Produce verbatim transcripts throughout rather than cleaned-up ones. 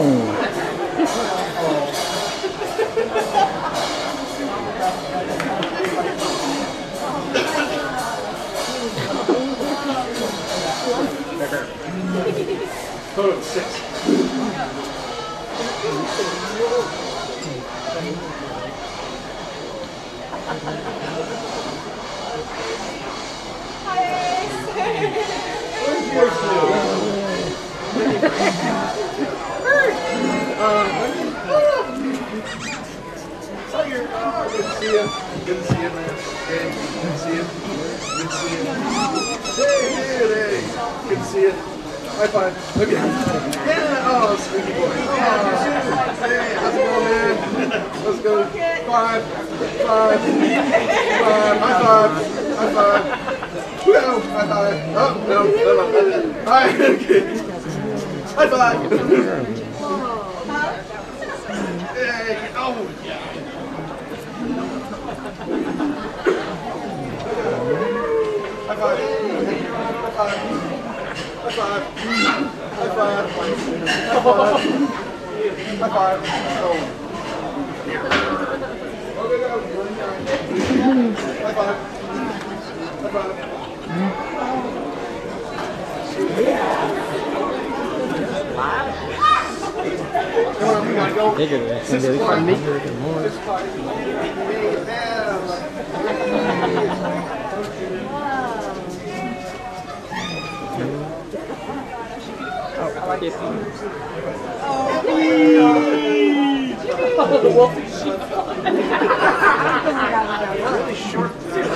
Total of six. Good to see you. Good to see you, man. Hey, good to see you. Good to see you. Hey, dude, hey. Good to see you. High five. Look at him. Yeah. Oh, squeaky boy. Oh, hey, how's it going, man? Let's go. Five. Five. Five. High five. High five. Woo! High five. Oh, no. No, no. All right. Okay. High five. Hey. Oh, yeah. High five. High five. High five. High five. High five. High five. Oh. Okay, go. High five. High five. Come on, we gotta go. Bigger than that. It's going to be bigger than more. Oh, the wolfie sheep. Really short.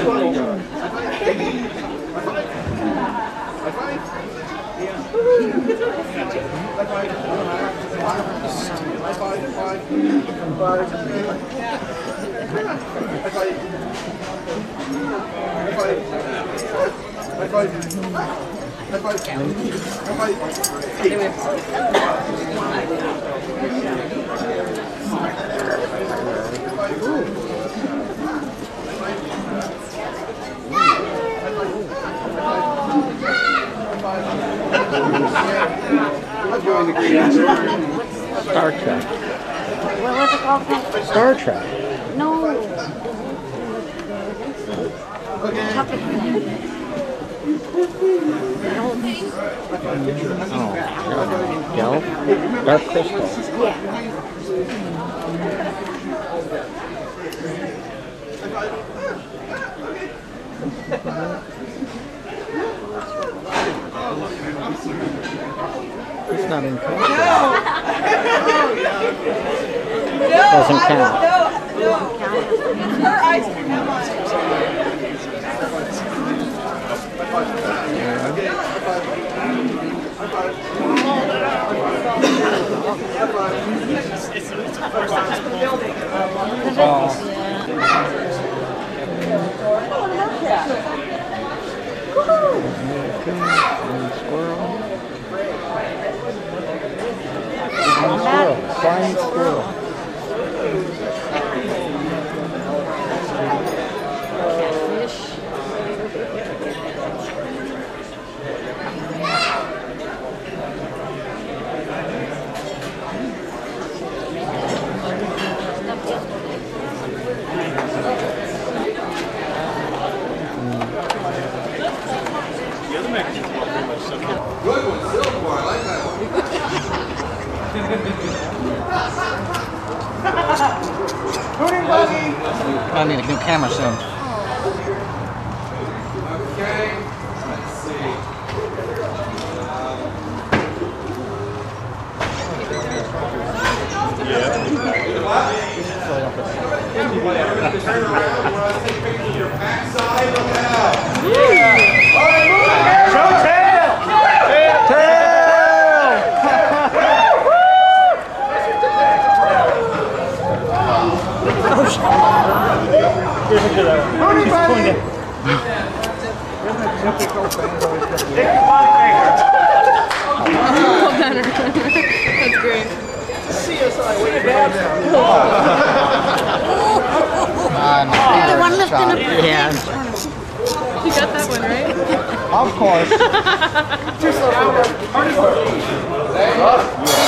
Star Trek. What was it called? Star Trek. No. Oh, Gel? Dark Crystal. Yeah. It's not in count. Doesn't count. No, no. Her ice cream. Squirrel. Squirrel. Flying squirrel. Good one, silver. I like that one. I need a new camera soon. Okay. Let's see. Turn around when I take pictures of your backside. Look out. All right, move it. Show tail! Mooney buddy! That's great. C S I, way down there. The one lifting up. Yeah. You got that one, right? Of course. Too slow for that.